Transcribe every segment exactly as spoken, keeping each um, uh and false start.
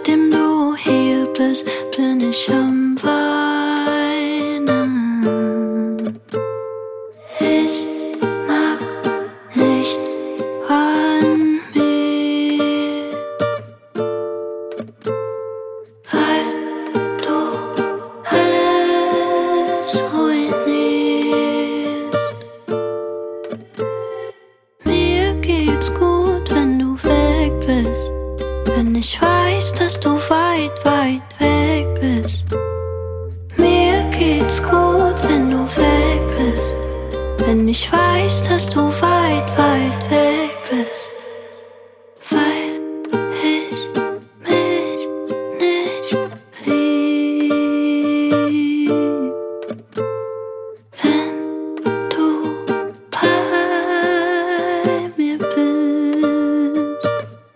Seitdem du hier bist, bin ich am Weinen. Ich mag nichts an mir, weil du alles ruinierst. Mir geht's gut, wenn du weg bist, wenn ich weiß, dass du weit, weit weg bist. Mir geht's gut, wenn du weg bist, wenn ich weiß, dass du weit, weit weg bist. Weil ich mich nicht lieb, wenn du bei mir bist.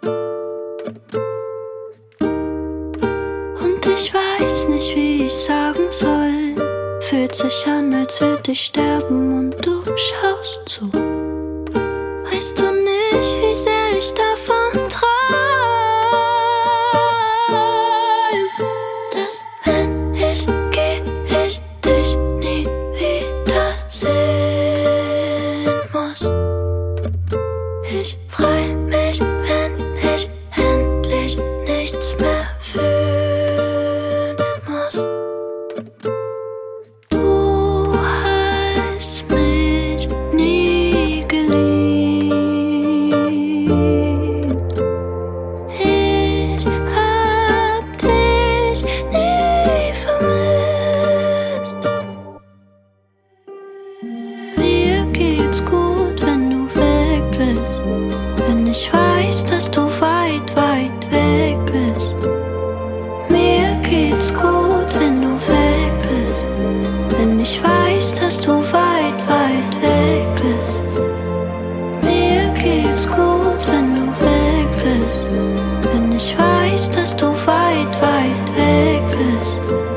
Und ich weiß nicht, wie ich sagen soll. Fühlt sich an, als würde ich sterben und du schaust zu. Weißt du nicht, wie sehr ich davon träum, dass wenn ich geh, ich dich nie wiedersehen muss. Ich freu mich, wenn ich endlich nichts mehr fühlen muss. Du hast mich nie geliebt. Ich hab dich nie vermisst. Mir geht's gut, wenn du weg bist, wenn ich weiß, dass du weit, weit weg bist. Mir geht's gut, wenn du weg bist, wenn ich weiß, dass du weit, weit weg bist. Mir geht's gut, wenn du weg bist, wenn ich weiß, dass du weit, weit weg bist.